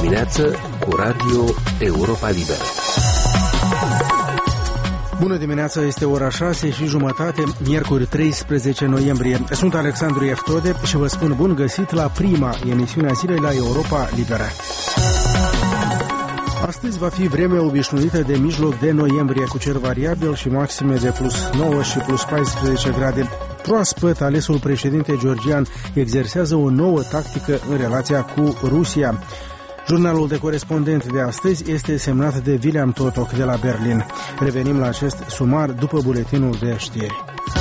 dimineață cu Radio Europa Liberă. Bună dimineața, este ora 6:30, miercuri 13 noiembrie. Sunt Alexandru Eftode și vă spun bun găsit la prima emisiune a zilei la Europa Liberă. Astăzi va fi vreme obișnuită de mijloc de noiembrie, cu cer variabil și maxime de plus 9 și plus 14 grade. Proaspăt alesul președinte georgian exersează o nouă tactică în relația cu Rusia. Jurnalul de corespondent de astăzi este semnat de William Totok de la Berlin. Revenim la acest sumar după buletinul de știri.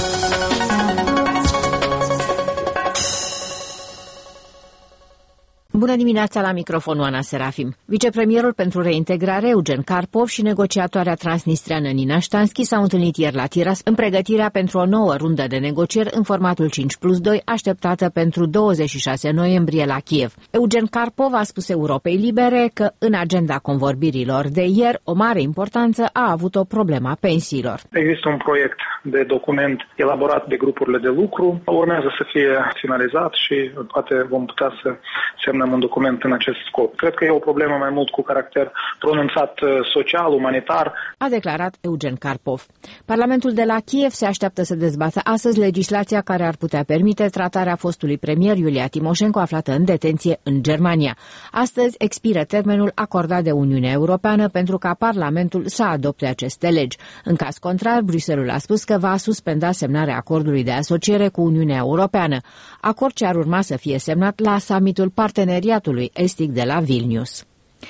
Bună dimineața, la microfonul Ana Serafim. Vicepremierul pentru reintegrare, Eugen Karpov, și negociatoarea transnistreană Nina Ștanski s-au întâlnit ieri la Tiras în pregătirea pentru o nouă rundă de negocieri în formatul 5+2, așteptată pentru 26 noiembrie la Kiev. Eugen Karpov a spus Europei Libere că în agenda convorbirilor de ieri o mare importanță a avut-o problema pensiilor. Există un proiect de document elaborat de grupurile de lucru, urmează să fie finalizat și poate vom putea să semnăm un document în acest scop. Cred că e o problemă mai mult cu caracter pronunțat social, umanitar, a declarat Eugen Karpov. Parlamentul de la Kiev se așteaptă să dezbată astăzi legislația care ar putea permite tratarea fostului premier Iulia Timoșenko, aflată în detenție în Germania. Astăzi expiră termenul acordat de Uniunea Europeană pentru ca Parlamentul să adopte aceste legi. În caz contrar, Bruxelles a spus că va suspenda semnarea acordului de asociere cu Uniunea Europeană, acord ce ar urma să fie semnat la summitul Parteneriatului Estic de la Vilnius.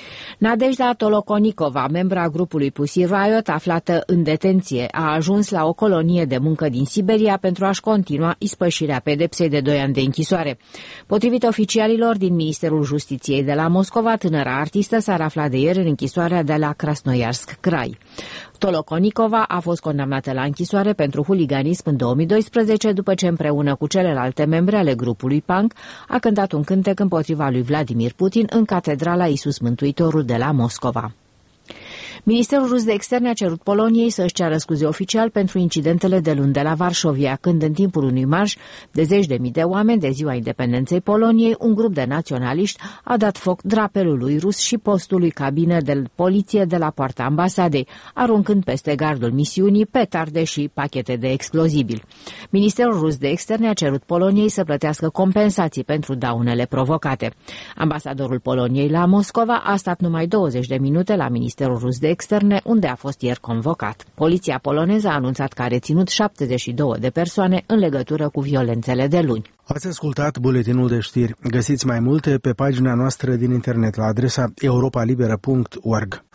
Nadejda Tolokonikova, membra grupului Pussy Riot, aflată în detenție, a ajuns la o colonie de muncă din Siberia pentru a-și continua ispășirea pedepsei de 2 ani de închisoare. Potrivit oficialilor din Ministerul Justiției de la Moscova, tânăra artistă s-ar afla de ieri în închisoarea de la Krasnoiarsk Krai. Tolokonikova a fost condamnată la închisoare pentru huliganism în 2012, după ce împreună cu celelalte membre ale grupului punk a cântat un cântec împotriva lui Vladimir Putin în Catedrala Iisus Mântuitorul de la Moscova. Ministerul rus de externe a cerut Poloniei să-și ceară scuze oficial pentru incidentele de luni de la Varșovia, când în timpul unui marș de 10.000 de oameni de ziua independenței Poloniei, un grup de naționaliști a dat foc drapelului rus și postului cabină de poliție de la poarta ambasadei, aruncând peste gardul misiunii petarde și pachete de explozibili. Ministerul rus de externe a cerut Poloniei să plătească compensații pentru daunele provocate. Ambasadorul Poloniei la Moscova a stat numai 20 de minute la Ministerul rus de externe, unde a fost ieri convocat. Poliția poloneză a anunțat că a reținut 72 de persoane în legătură cu violențele de luni. Ați ascultat buletinul de știri. Găsiți mai multe pe pagina noastră din internet la adresa europalibera.org.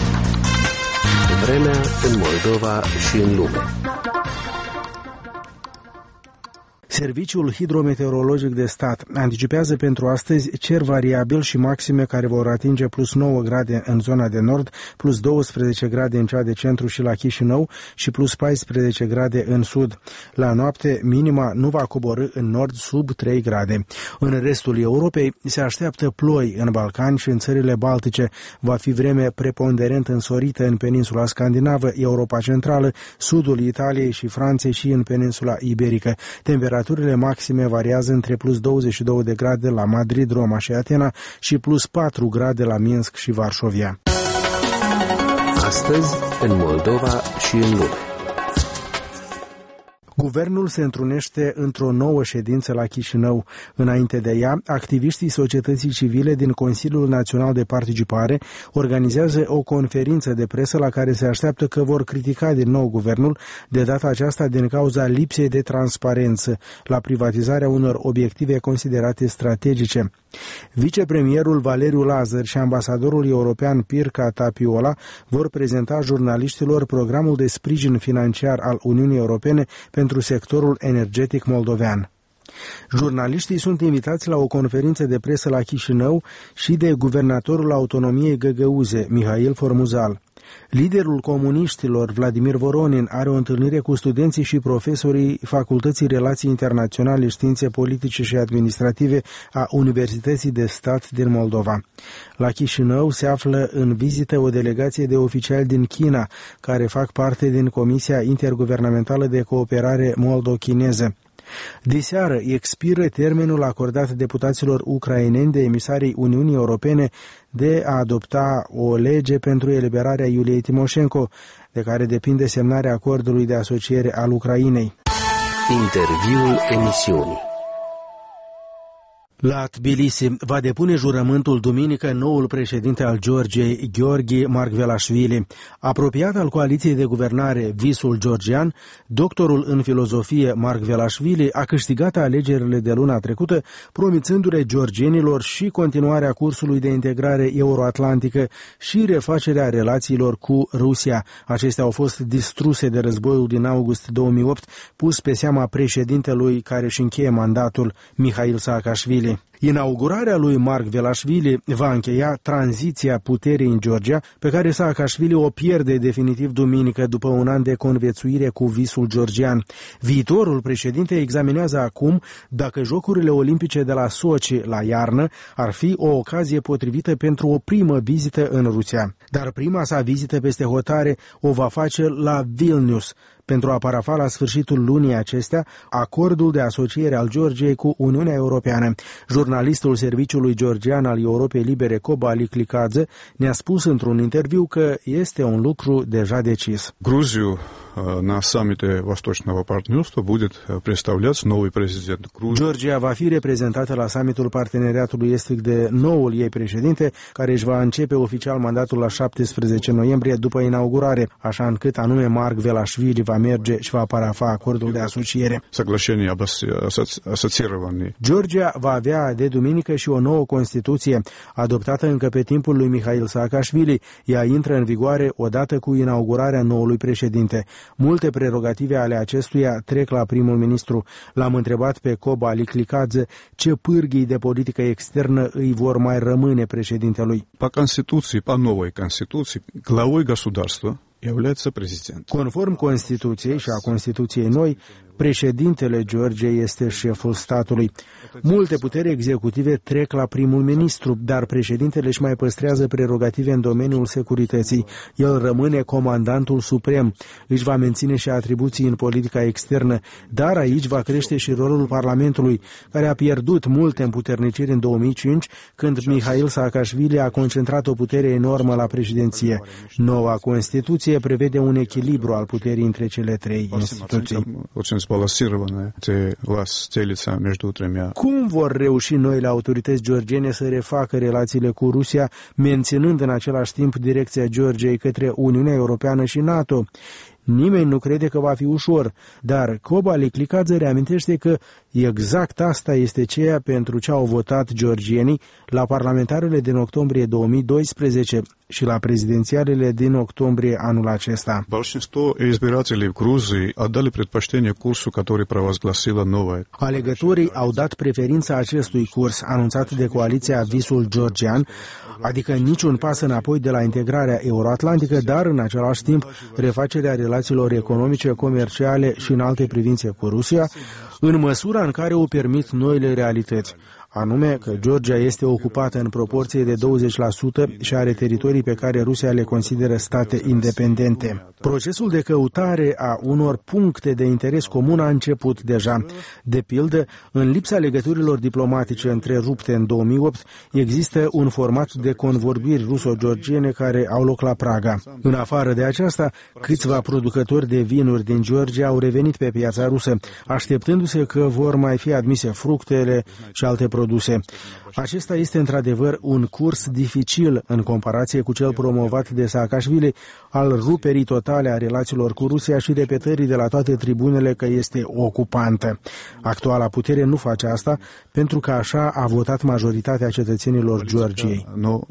Vremea în Moldova și în lume. Serviciul Hidrometeorologic de Stat anticipează pentru astăzi cer variabil și maxime care vor atinge plus 9 grade în zona de nord, plus 12 grade în cea de centru și la Chișinău și plus 14 grade în sud. La noapte, minima nu va coborî în nord sub 3 grade. În restul Europei se așteaptă ploi în Balcani și în țările Baltice. Va fi vreme preponderent însorită în peninsula scandinavă, Europa Centrală, sudul Italiei și Franței și în peninsula iberică. Temperaturile maxime variază între plus 22 de grade la Madrid, Roma și Atena și plus 4 grade la Minsk și Varșovia. Astăzi, în Moldova și în lume. Guvernul se întrunește într-o nouă ședință la Chișinău. Înainte de ea, activiștii societății civile din Consiliul Național de Participare organizează o conferință de presă la care se așteaptă că vor critica din nou guvernul, de data aceasta din cauza lipsei de transparență la privatizarea unor obiective considerate strategice. Vicepremierul Valeriu Lazar și ambasadorul european Pirca Tapiola vor prezenta jurnaliștilor programul de sprijin financiar al Uniunii Europene pentru sectorul energetic moldovean. Jurnaliștii sunt invitați la o conferință de presă la Chișinău și de guvernatorul autonomiei Găgăuze, Mihail Formuzal. Liderul comuniștilor, Vladimir Voronin, are o întâlnire cu studenții și profesorii Facultății Relații Internaționale, Științe Politice și Administrative a Universității de Stat din Moldova. La Chișinău se află în vizită o delegație de oficiali din China, care fac parte din Comisia Interguvernamentală de Cooperare Moldo-Chineză. Diseară expiră termenul acordat deputaților ucraineni de emisarii Uniunii Europene de a adopta o lege pentru eliberarea Iuliei Timoșenko, de care depinde semnarea acordului de asociere al Ucrainei. Interviul emisiunii. La Tbilisi va depune jurământul duminică noul președinte al Georgiei, Gheorghe Margvelashvili. Apropiat al coaliției de guvernare Visul Georgian, doctorul în filozofie Margvelashvili a câștigat alegerile de luna trecută, promițându-le georgienilor și continuarea cursului de integrare euroatlantică și refacerea relațiilor cu Rusia. Acestea au fost distruse de războiul din august 2008, pus pe seama președintelui care își încheie mandatul, Mihail Saakashvili. Inaugurarea lui Margvelashvili va încheia tranziția puterii în Georgia, pe care Saakashvili o pierde definitiv duminică după un an de conviețuire cu Visul georgian. Viitorul președinte examinează acum dacă Jocurile Olimpice de la Sochi la iarnă ar fi o ocazie potrivită pentru o primă vizită în Rusia. Dar prima sa vizită peste hotare o va face la Vilnius, pentru a parafa la sfârșitul lunii acestea acordul de asociere al Georgiei cu Uniunea Europeană. Jurnalistul Serviciului Georgian al Europei Libere, Koba Liklikadze, ne-a spus într-un interviu că este un lucru deja decis. Грузию на саммите Восточного партнерства будет представлять новый президент Грузии. Georgia va fi reprezentată la summitul Parteneriatului Estic de noul ei președinte, care își va începe oficial mandatul la 17 noiembrie după inaugurare, așa încât anume Margvelashvili va merge și va parafa acordul de asociere. Georgia va avea de duminică și o nouă Constituție, adoptată încă pe timpul lui Mihail Saakashvili. Ea intră în vigoare odată cu inaugurarea noului președinte. Multe prerogative ale acestuia trec la primul ministru. L-am întrebat pe Koba Liklikadze ce pârghii de politică externă îi vor mai rămâne președintelui. По Конституции, по новой Конституции, главой государства является президент. Conform Constituției și a Constituției noi, președintele Georgiei este șeful statului. Multe puteri executive trec la primul ministru, dar președintele își mai păstrează prerogative în domeniul securității. El rămâne comandantul suprem, își va menține și atribuții în politica externă, dar aici va crește și rolul Parlamentului, care a pierdut multe împuterniciri în 2005, când Mihail Saakashvili a concentrat o putere enormă la președinție. Noua Constituție prevede un echilibru al puterii între cele trei instituții. Cum vor reuși noile autorități georgiene să refacă relațiile cu Rusia, menținând în același timp direcția Georgiei către Uniunea Europeană și NATO? Nimeni nu crede că va fi ușor, dar Koba Liklikadze reamintește că exact asta este ceea pentru ce au votat georgienii la parlamentarele din octombrie 2012 și la prezidențialele din octombrie anul acesta. Alegătorii au dat preferința acestui curs anunțat de coaliția Visul Georgian, adică niciun pas înapoi de la integrarea euroatlantică, dar în același timp refacerea relațiilor economice, comerciale și în alte privințe cu Rusia, în măsura în care o permit noile realități, anume că Georgia este ocupată în proporție de 20% și are teritorii pe care Rusia le consideră state independente. Procesul de căutare a unor puncte de interes comun a început deja. De pildă, în lipsa legăturilor diplomatice întrerupte în 2008, există un format de convorbiri ruso-georgiene care au loc la Praga. În afară de aceasta, câțiva producători de vinuri din Georgia au revenit pe piața rusă, așteptându-se că vor mai fi admise fructele și alte produse. Acesta este într-adevăr un curs dificil în comparație cu cel promovat de Saakashvili al ruperii totale a relațiilor cu Rusia și repetării de la toate tribunele că este ocupantă. Actuala putere nu face asta pentru că așa a votat majoritatea cetățenilor Georgiei.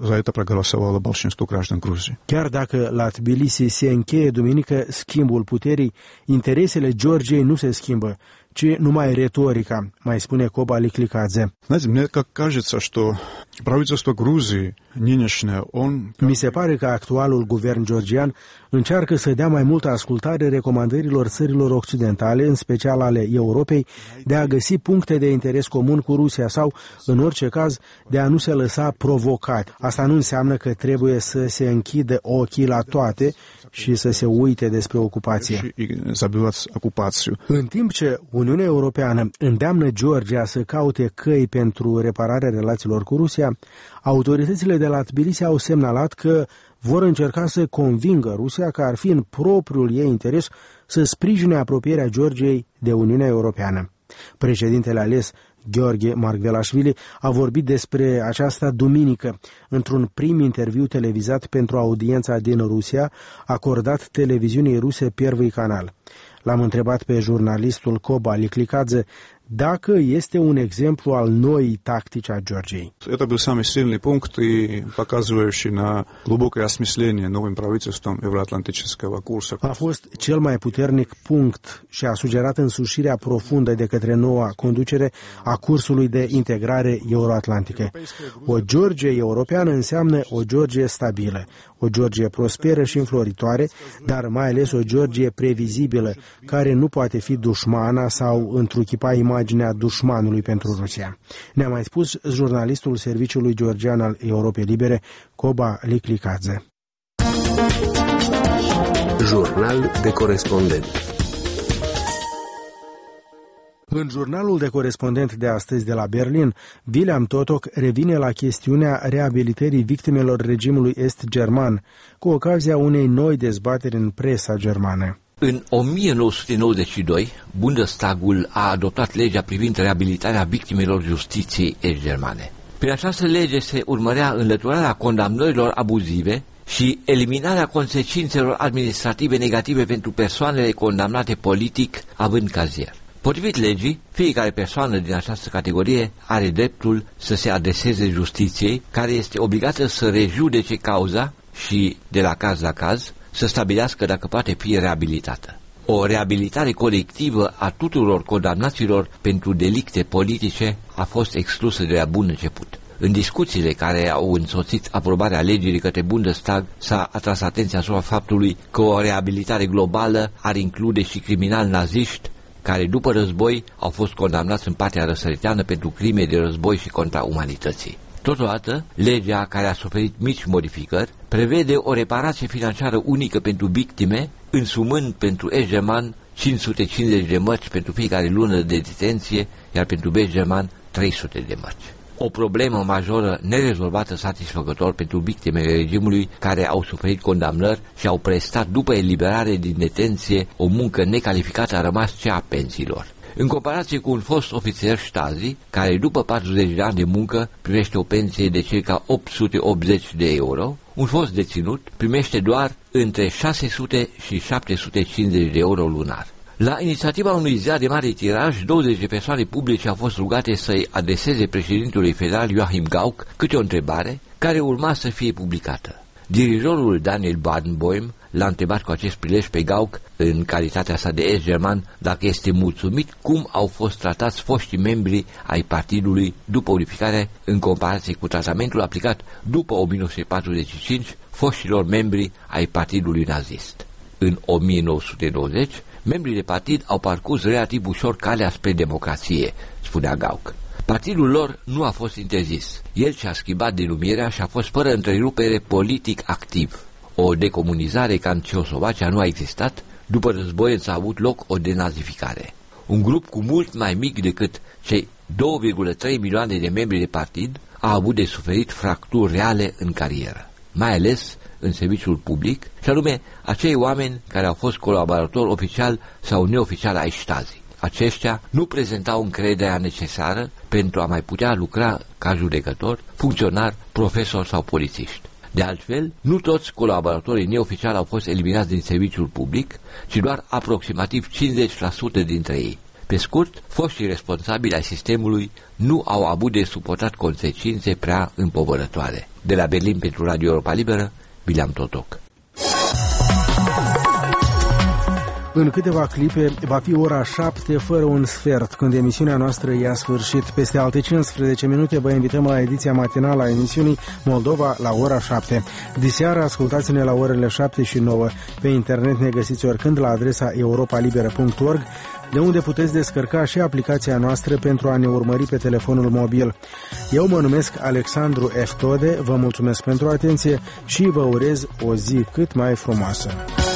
Chiar dacă la Tbilisi se încheie duminică schimbul puterii, interesele Georgiei nu se schimbă, ci numai retorica, mai spune Koba Liklikadze. Правительство Грузии нынешнее, Mi se pare că actualul guvern georgian încearcă să dea mai multă ascultare recomandărilor țărilor occidentale, în special ale Europei, de a găsi puncte de interes comun cu Rusia sau, în orice caz, de a nu se lăsa provocat. Asta nu înseamnă că trebuie să se închidă ochii la toate și să se uite despre ocupație. În timp ce Uniunea Europeană îndeamnă Georgia să caute căi pentru repararea relațiilor cu Rusia, autoritățile de la Tbilisi au semnalat că vor încerca să convingă Rusia că ar fi în propriul ei interes să sprijine apropierea Georgiei de Uniunea Europeană. Președintele ales, Gheorghe Margvelashvili, a vorbit despre aceasta duminică într-un prim interviu televizat pentru audiența din Rusia, acordat televiziunii ruse Первый Canal. L-am întrebat pe jurnalistul Koba Liklikadze dacă este un exemplu al noii tactici a Georgiei. Это был самый сильный пункт и показывающий на глубокое осмысление новым правительством евроатлантического курса. A fost cel mai puternic punct și a sugerat însușirea profundă de către noua conducere a cursului de integrare euroatlantică. O Georgie europeană înseamnă o Georgie stabilă, o Georgie prosperă și înfloritoare, dar mai ales o Georgie previzibilă, care nu poate fi dușmana sau întruchipa imaginea dușmanului pentru Rusia. Ne-a mai spus jurnalistul Serviciului Georgian al Europei Libere, Koba Liklikadze. Jurnal de corespondent. În jurnalul de corespondent de astăzi de la Berlin, William Totok revine la chestiunea reabilitării victimelor regimului est-german, cu ocazia unei noi dezbateri în presa germană. În 1992, Bundestagul a adoptat legea privind reabilitarea victimelor justiției est-germane. Prin această lege se urmărea înlăturarea condamnărilor abuzive și eliminarea consecințelor administrative negative pentru persoanele condamnate politic, având cazier. Potrivit legii, fiecare persoană din această categorie are dreptul să se adreseze justiției, care este obligată să rejudece cauza și, de la caz la caz, să stabilească dacă poate fi reabilitată. O reabilitare colectivă a tuturor condamnaților pentru delicte politice a fost exclusă de la bun început. În discuțiile care au însoțit aprobarea legii de către Bundestag, s-a atras atenția asupra faptului că o reabilitare globală ar include și criminali naziști care după război au fost condamnați în partea răsăriteană pentru crime de război și contra umanității. Totodată, legea, care a suferit mici modificări, prevede o reparație financiară unică pentru victime, însumând pentru est-german 550 de mărci pentru fiecare lună de detenție, iar pentru vest-german 300 de mărci. O problemă majoră nerezolvată satisfăcător pentru victimele regimului care au suferit condamnări și au prestat după eliberare din detenție o muncă necalificată a rămas cea a pensiilor. În comparație cu un fost ofițer Stasi, care după 40 de ani de muncă primește o pensie de circa 880 de euro, un fost deținut primește doar între 600 și 750 de euro lunar. La inițiativa unui ziar de mare tiraj, 20 de persoane publice au fost rugate să-i adreseze președintelui federal Joachim Gauck câte o întrebare care urma să fie publicată. Dirijorul Daniel Badenboim l-a întrebat cu acest prilej pe Gauck, în calitatea sa de est-german, dacă este mulțumit cum au fost tratați foștii membri ai partidului după unificare în comparație cu tratamentul aplicat după 1945 foștilor membri ai partidului nazist. În 1990, membrii de partid au parcurs relativ ușor calea spre democrație, spunea Gauck. Partidul lor nu a fost interzis. El și-a schimbat denumirea și a fost fără întrerupere politic activ. O decomunizare ca în Ceoslovacia nu a existat, după război însă a avut loc o denazificare. Un grup cu mult mai mic decât cei 2,3 milioane de membri de partid a avut de suferit fracturi reale în carieră, mai ales în serviciul public, și anume acei oameni care au fost colaboratori oficial sau neoficial ai Stasi. Aceștia nu prezentau încrederea necesară pentru a mai putea lucra ca judecător, funcționar, profesor sau polițiști. De altfel, nu toți colaboratorii neoficiali au fost eliminați din serviciul public, ci doar aproximativ 50% dintre ei. Pe scurt, foștii responsabili ai sistemului nu au avut de suportat consecințe prea împovărătoare. De la Berlin pentru Radio Europa Liberă, William Totok. În câteva clipe va fi ora 7 fără un sfert, când emisiunea noastră ia sfârșit. Peste alte 15 minute vă invităm la ediția matinală a emisiunii Moldova la ora 7. Diseară ascultați-ne la orele 7 și 9. Pe internet ne găsiți oricând la adresa europalibera.org, de unde puteți descărca și aplicația noastră pentru a ne urmări pe telefonul mobil. Eu mă numesc Alexandru Eftode, vă mulțumesc pentru atenție și vă urez o zi cât mai frumoasă.